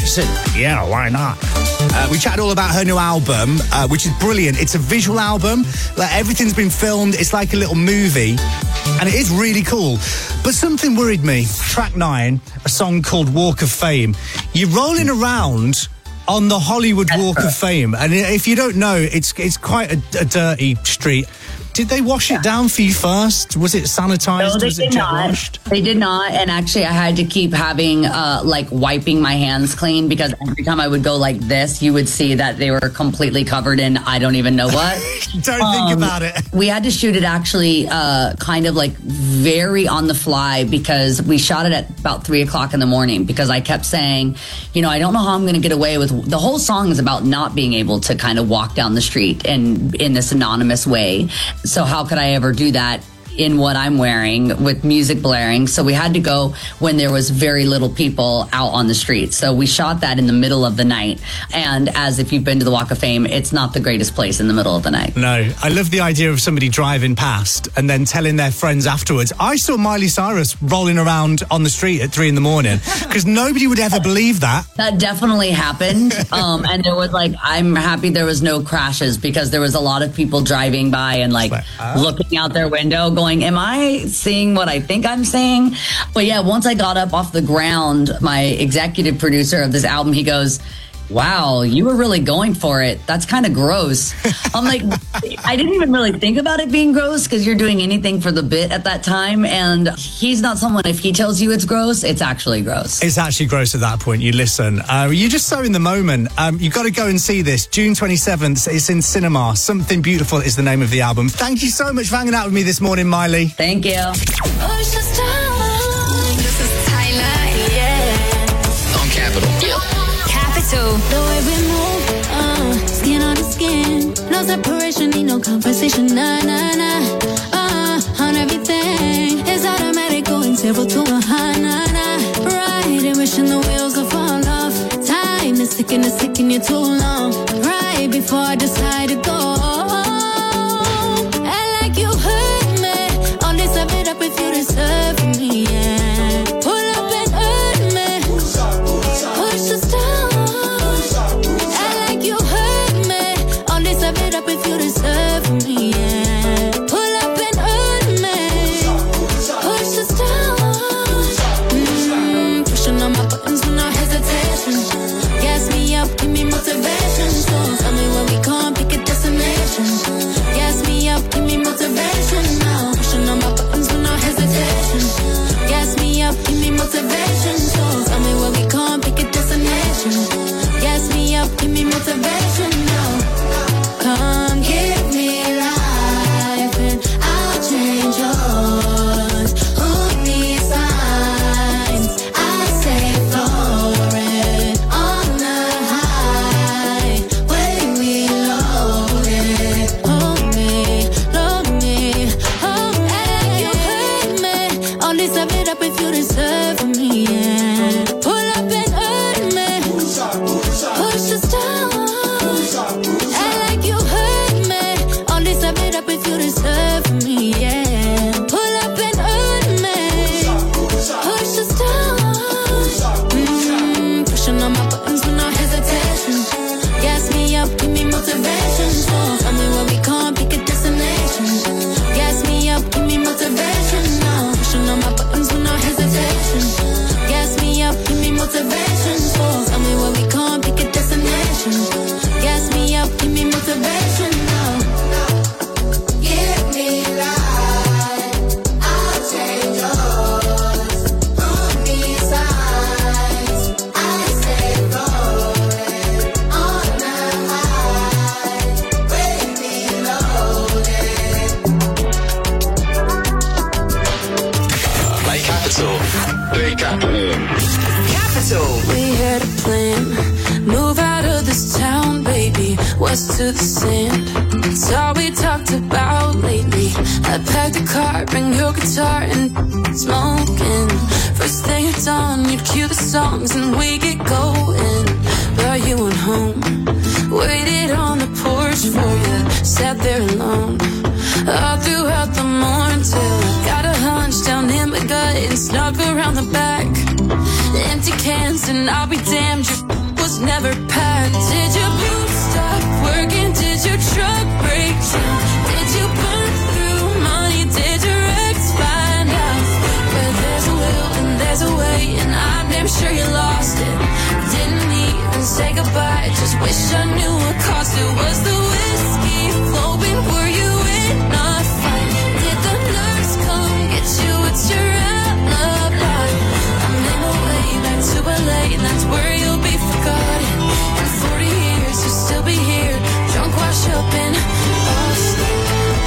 Speaker 4: I said, yeah, why not? Uh, we chatted all about her new album, uh, which is brilliant. It's a visual album. Like, everything's been filmed. It's like a little movie. And it is really cool. But something worried me. Track nine, a song called Walk of Fame. You're rolling around on the Hollywood Walk of Fame. And if you don't know, it's it's quite a, a dirty street. Did they wash it down for you first? Was it sanitized?
Speaker 7: No, they
Speaker 4: Was it
Speaker 7: did
Speaker 4: jet
Speaker 7: not.
Speaker 4: washed?
Speaker 7: They did not. And actually, I had to keep having, uh, like, wiping my hands clean because every time I would go like this, you would see that they were completely covered in I don't even know what.
Speaker 4: Don't um, think about it.
Speaker 7: We had to shoot it actually uh, kind of like very on the fly because we shot it at about three o'clock in the morning because I kept saying, you know, I don't know how I'm going to get away with. The whole song is about not being able to kind of walk down the street and in this anonymous way. So how could I ever do that in what I'm wearing with music blaring? So we had to go when there was very little people out on the street. So we shot that in the middle of the night. And as if you've been to the Walk of Fame, it's not the greatest place in the middle of the night.
Speaker 4: No, I love the idea of somebody driving past and then telling their friends afterwards, I saw Miley Cyrus rolling around on the street at three in the morning, because nobody would ever believe that.
Speaker 7: That definitely happened. Um, and there was like, I'm happy there was no crashes because there was a lot of people driving by and like, like oh. looking out their window going, am I seeing what I think I'm seeing? But yeah, once I got up off the ground, my executive producer of this album, he goes, wow, you were really going for it. That's kind of gross. I'm like, I didn't even really think about it being gross because you're doing anything for the bit at that time. And he's not someone, if he tells you it's gross, it's actually gross.
Speaker 4: It's actually gross at that point. You listen. Uh, you're just so in the moment. Um, you've got to go and see this. June twenty-seventh, it's in cinema. Something Beautiful is the name of the album. Thank you so much for hanging out with me this morning, Miley.
Speaker 7: Thank you.
Speaker 12: Oh, it's just time. This is Tyler, yeah.
Speaker 27: On Capital.
Speaker 12: Capital. The way we move, uh, skin on the skin. No separation, need no conversation, nah, nah, nah. Uh, on everything, it's automatic, going table to a high, nah, nah. Right, and wishing the wheels will fall off. Time is ticking, it's ticking you too long. Right before I decide to go. And like you hurt me, all this I made up if you deserve me, yeah. Pull up and hurt me, push us down. If you deserve me, yeah. Pull up and hurt me, push us down. Mm, pushing on my buttons with no hesitation. Gas me up, give me motivation. So tell me where we can't pick a destination. Gas me up, give me motivation now. Pushing on my buttons with no hesitation. Gas me up, give me motivation. So tell me where we can't pick a destination. Gas me up, give me motivation now. Come give me life and I'll change yours. Who needs signs? I say floating on the highway we loaded. Hold me, load me, hold me. You hurt me, all this I made up if you deserve me, yeah. Pull up and hurt me, push us down. If you deserve me, yeah. Pull up and hurt me, push us down. Mm, pushing on my buttons with no hesitation. Gas me up, give me motivation. So tell me where we can't pick a destination. Gas me up, give me motivation now. Pushing on my buttons with no hesitation. Gas me up, give me motivation. So tell me where we can't pick a destination. Gas me up, give me motivation now. Capital. We had a plan. Move out of this town, baby. West to the sand. It's all we talked about lately. I packed a car, bring your guitar and smoking. First thing at dawn, you'd cue the songs and we get going. But you went home, waited on the porch for you, sat there alone all throughout the morning till I got a hunch down in my gut and started stuck around the back. Empty cans and I'll be damned, your was never packed. Did your boots stop working? Did your truck break down? Did you burn through money? Did your ex find out? Where there's a will and there's a way, and I'm damn sure you lost it. Didn't even say goodbye, just wish I knew what cost it. Was the whiskey flowing? Were you in a fight? Did the nurse come get you? It's your alibi. I'm in my way back to L A, and that's where you'll be forgotten. In forty years you'll still be here, drunk, washed up in Austin.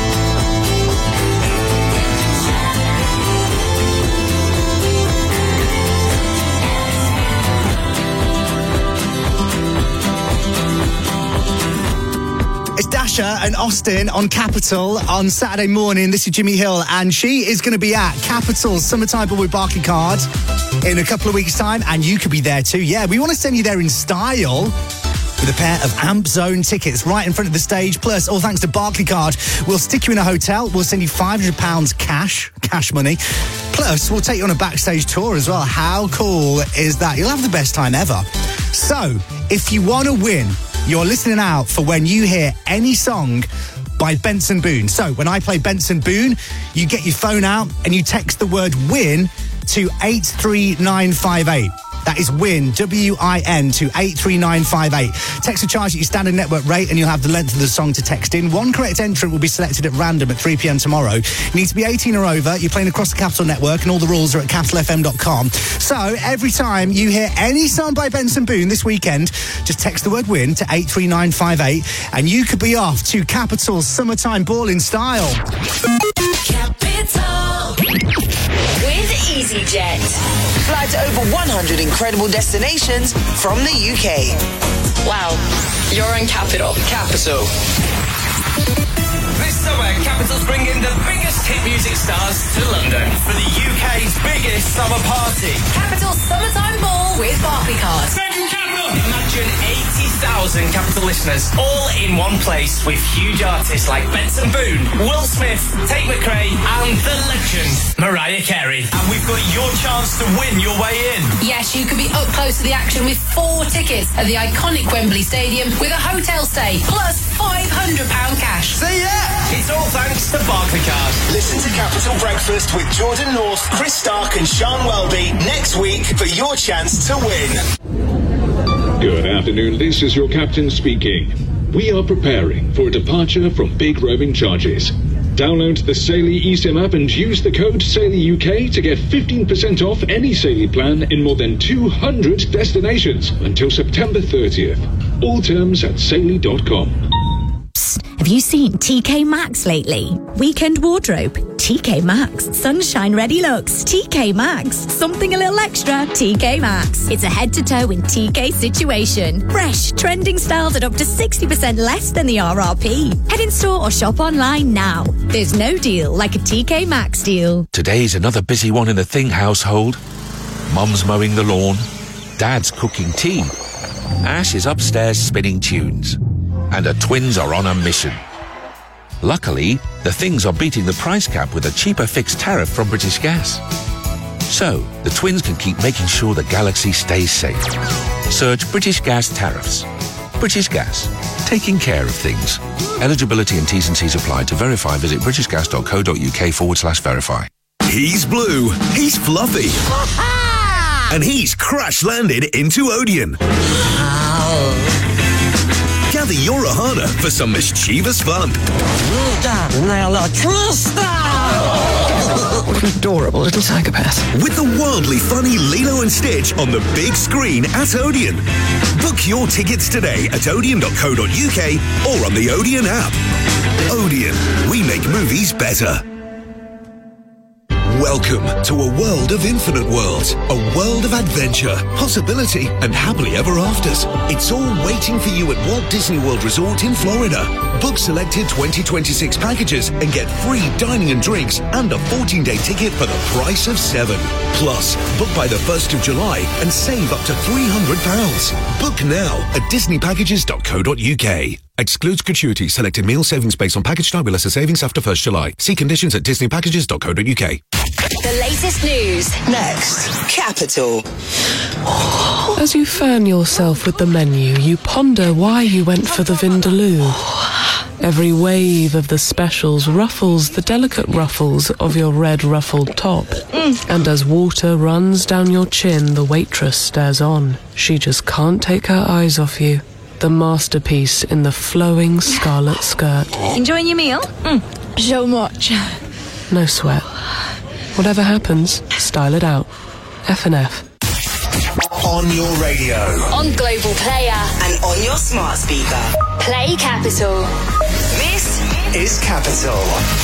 Speaker 4: It's Dasha and Austin on Capital on Saturday morning. This is Jimmy Hill, and she is going to be at Capital's Summertime Ball with Barclaycard in a couple of weeks' time, and you could be there too. Yeah, we want to send you there in style with a pair of Amp Zone tickets right in front of the stage. Plus, all thanks to Barclaycard, we'll stick you in a hotel. We'll send you five hundred pounds cash, cash money. Plus, we'll take you on a backstage tour as well. How cool is that? You'll have the best time ever. So, if you want to win, you're listening out for when you hear any song by Benson Boone. So when I play Benson Boone, you get your phone out and you text the word WIN to eight three nine five eight. That is WIN, W I N, to eight three nine five eight. Text a charge at your standard network rate and you'll have the length of the song to text in. One correct entrant will be selected at random at three p.m. tomorrow. You need to be eighteen or over. You're playing across the Capital Network and all the rules are at capital f m dot com. So every time you hear any song by Benson Boone this weekend, just text the word WIN to eight three nine five eight and you could be off to Capital's Summertime Ball in style.
Speaker 3: Capital with EasyJet.
Speaker 5: Fly to over one hundred incredible destinations from the U K.
Speaker 22: Wow, you're on Capital.
Speaker 27: Capital.
Speaker 21: This summer, Capital's bringing the biggest hit music stars to London for the U K's biggest summer party.
Speaker 22: Capital Summertime Ball with Barclaycard.
Speaker 21: Imagine eighty thousand Capital listeners all in one place with huge artists like Benson Boone, Will Smith, Tate McRae and the legend Mariah Carey. And we've got your chance to win your way in.
Speaker 22: Yes, you could be up close to the action with four tickets at the iconic Wembley Stadium with a hotel stay plus five hundred pounds cash.
Speaker 21: See ya! It's all thanks to Barclaycard.
Speaker 2: Listen to Capital Breakfast with Jordan North, Chris Stark and Sean Welby next week for your chance to win.
Speaker 6: Good afternoon, this is your captain speaking. We are preparing for a departure from big roaming charges. Download the Saily eSIM app and use the code SAILYUK to get fifteen percent off any Saily plan in more than two hundred destinations until September thirtieth. All terms at saily dot com.
Speaker 14: Have you seen T K Maxx lately? Weekend wardrobe, T K Maxx. Sunshine ready looks, T K Maxx. Something a little extra, T K Maxx. It's a head-to-toe in T K situation. Fresh, trending styles at up to sixty percent less than the R R P. Head in store or shop online now. There's no deal like a T K Maxx deal.
Speaker 15: Today's another busy one in the Thing household. Mum's mowing the lawn. Dad's cooking tea. Ash is upstairs spinning tunes. And her twins are on a mission. Luckily, the Things are beating the price cap with a cheaper fixed tariff from British Gas. So, the twins can keep making sure the galaxy stays safe. Search British Gas tariffs. British Gas, taking care of things. Eligibility and T's and C's apply. To verify, visit britishgas.co.uk forward slash verify.
Speaker 16: He's blue, he's fluffy, and he's crash-landed into Odeon. Gather your Ohana for some mischievous fun.
Speaker 17: What an adorable little psychopath.
Speaker 16: With the wildly funny Lilo and Stitch on the big screen at Odeon. Book your tickets today at odeon dot co dot uk or on the Odeon app. Odeon, we make movies better. Welcome to a world of infinite worlds, a world of adventure, possibility, and happily ever afters. It's all waiting for you at Walt Disney World Resort in Florida. Book selected twenty twenty-six packages and get free dining and drinks and a fourteen-day ticket for the price of seven. Plus, book by the first of July and save up to three hundred pounds. Book now at disney packages dot co dot uk. Excludes gratuity. Selected meal savings based on package type with lesser savings after first July. See conditions at disney packages dot co dot uk.
Speaker 3: The latest news.
Speaker 5: Next, Capital.
Speaker 1: As you fan yourself with the menu, you ponder why you went for the Vindaloo. Every wave of the specials ruffles the delicate ruffles of your red ruffled top. Mm. And as water runs down your chin, the waitress stares on. She just can't take her eyes off you. The masterpiece in the flowing scarlet skirt.
Speaker 14: Enjoying your meal? Mm. So much.
Speaker 1: No sweat. Whatever happens, style it out. F and F.
Speaker 2: On your radio.
Speaker 3: On Global Player.
Speaker 5: And on your smart speaker.
Speaker 3: Play Capital.
Speaker 2: This is Capital.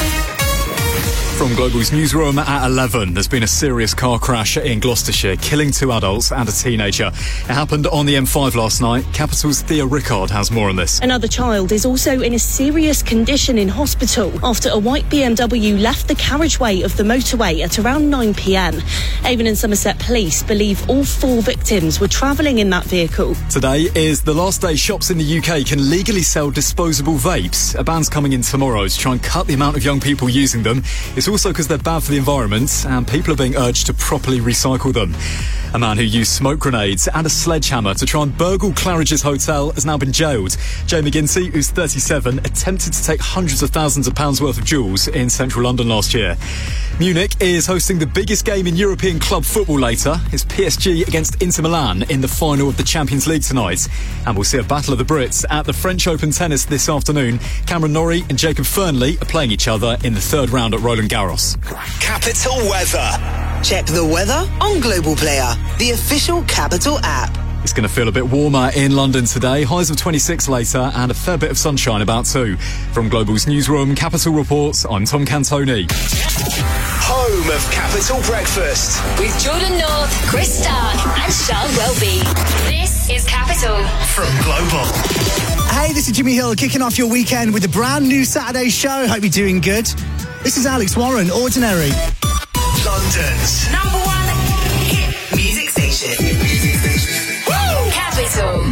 Speaker 8: From Global's newsroom at eleven, there's been a serious car crash in Gloucestershire, killing two adults and a teenager. It happened on the M five last night. Capital's Thea Rickard has more on this.
Speaker 9: Another child is also in a serious condition in hospital after a white B M W left the carriageway of the motorway at around nine p.m. Avon and Somerset Police believe all four victims were travelling in that vehicle.
Speaker 8: Today is the last day shops in the U K can legally sell disposable vapes. A ban's coming in tomorrow to try and cut the amount of young people using them. It's also because they're bad for the environment and people are being urged to properly recycle them. A man who used smoke grenades and a sledgehammer to try and burgle Claridge's Hotel has now been jailed. Jay McGinty, who's thirty-seven, attempted to take hundreds of thousands of pounds worth of jewels in central London last year. Munich is hosting the biggest game in European club football later. It's P S G against Inter Milan in the final of the Champions League tonight. And we'll see a battle of the Brits at the French Open tennis this afternoon. Cameron Norrie and Jacob Fernley are playing each other in the third round at Roland Garros.
Speaker 2: Capital Weather.
Speaker 5: Check the weather on Global Player, the official Capital app.
Speaker 8: It's going to feel a bit warmer in London today. Highs of twenty-six later and a fair bit of sunshine about two. From Global's newsroom, Capital Reports, I'm Tom Cantoni.
Speaker 2: Home of Capital Breakfast.
Speaker 3: With Jordan North, Chris Stark and Sean Welby. This is Capital.
Speaker 2: From Global.
Speaker 4: Hey, this is Jimmy Hill kicking off your weekend with a brand new Saturday show. Hope you're doing good. This is Alex Warren, Ordinary.
Speaker 2: London's
Speaker 5: number one hit music station. Music station.
Speaker 3: Woo! Capital.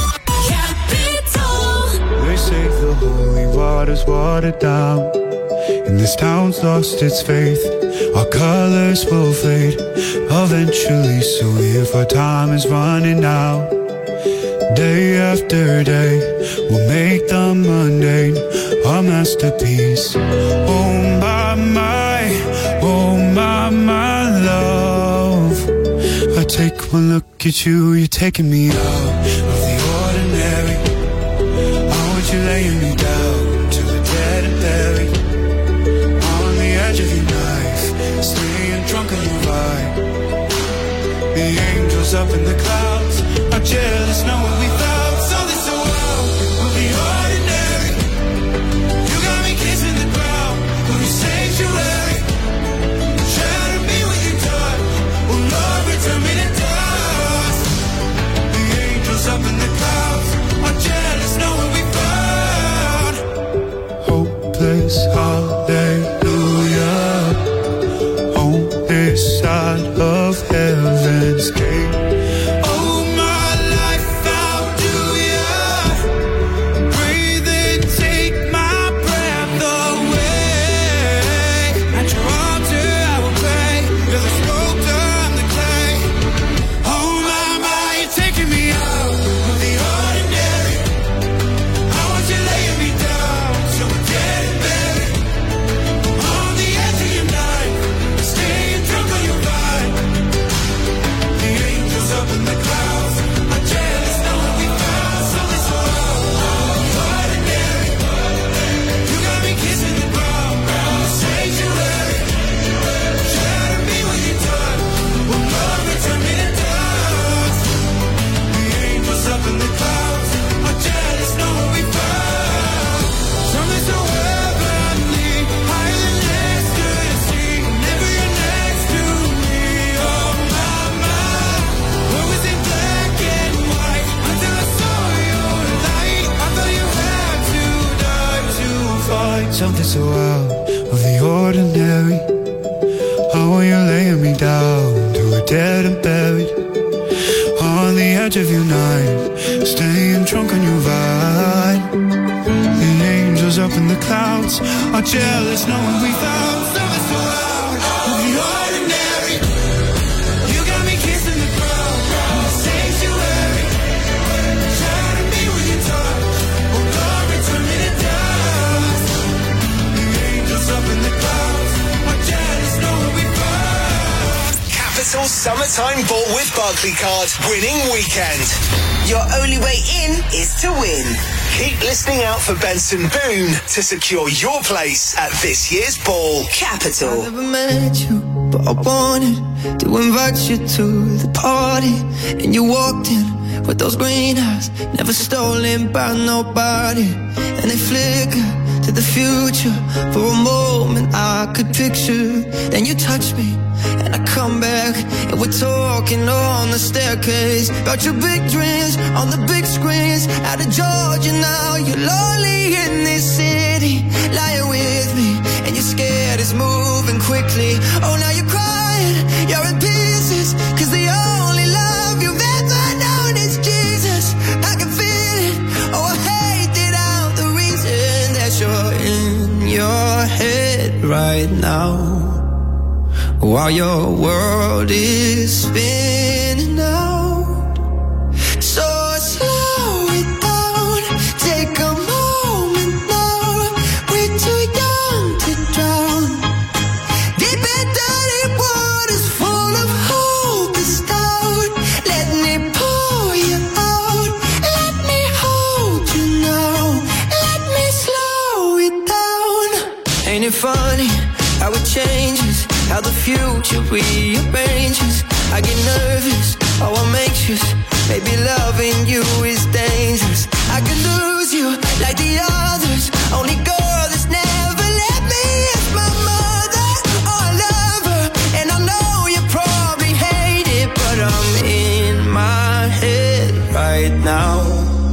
Speaker 3: Capital.
Speaker 24: They say the holy water's watered down, and this town's lost its faith. Our colors will fade eventually, so if our time is running out, day after day, we'll make the mundane our masterpiece. Oh my, my, oh my, my love. I take one look at you, you're taking me out of the ordinary. I want you laying me down to the dead and buried. On the edge of your knife, staying drunk on your vibe. The angels up in the clouds are jealous knowing we found something so wild. We'll be ordinary. You got me kissing the ground, will you sanctuary? Shatter me when you touch, will love return me to dust. The angels up in the clouds are jealous knowing we found hopeless hallelujah on this side of heaven's gate. Something so out of the ordinary. How are you laying me down to a dead and buried? On the edge of your night, staying drunk on your vine. The angels up in the clouds are jealous knowing we found something so out of the ordinary.
Speaker 2: Capital Summertime Ball with Barclaycard winning weekend.
Speaker 5: Your only way in is to win.
Speaker 2: Keep listening out for Benson Boone to secure your place at this year's ball. Capital.
Speaker 10: I never met you, but I wanted to invite you to the party. And you walked in with those green eyes, never stolen by nobody. And they flicker to the future. For a moment I could picture. Then you touch me and I come back, and we're talking on the staircase about your big dreams on the big screens. Out of Georgia now, you're lonely in this city, lying with me, and you're scared it's moving quickly. Oh, now you're crying, you're in pieces, cause the only love you've ever known is Jesus. I can feel it, oh I hate it out, the reason that you're in your head right now, while your world is spinning out. So slow it down, take a moment now. We're too young to drown. Deep in dirty waters full of hope and doubt. Let me pull you out, let me hold you now, let me slow it down. Ain't it funny how it changes, how the future rearranges? I get nervous, oh I'm anxious, maybe loving you is dangerous. I could lose you like the others, only girl that's never let me is my mother. Oh I love her, and I know you probably hate it, but I'm in my head right now.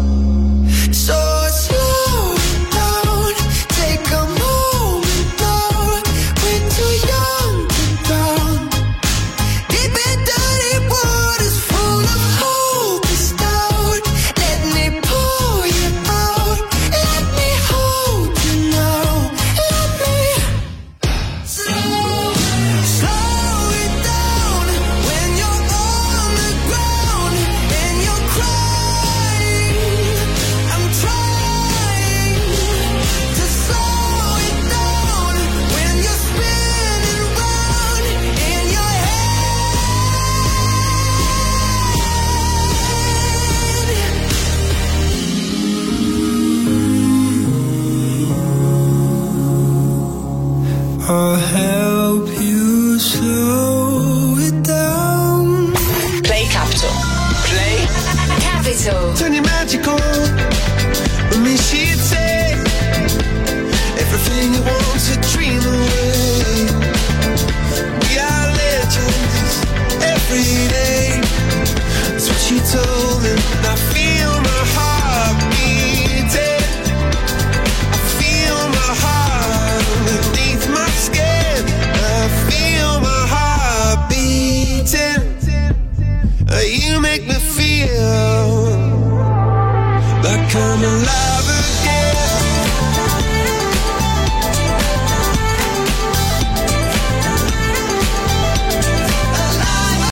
Speaker 10: So slow it down, take a moment now. We're too young to drown. Deep in dirty waters full of hope and doubt. Let me pull you out, let me hold you now, let me slow, slow it down. When you're on the ground and you're crying, I'm trying to slow it down. When you're spinning round in your I'll help you slow it down.
Speaker 5: Play Capital. Play
Speaker 3: Capital.
Speaker 10: Turn your magic on. With me she'd say everything you want to dream away. We are legends every day. That's what she told me. I feel my heart beating. I feel my heart beneath my skin. I feel my heart beating. You make me feel like I'm alive.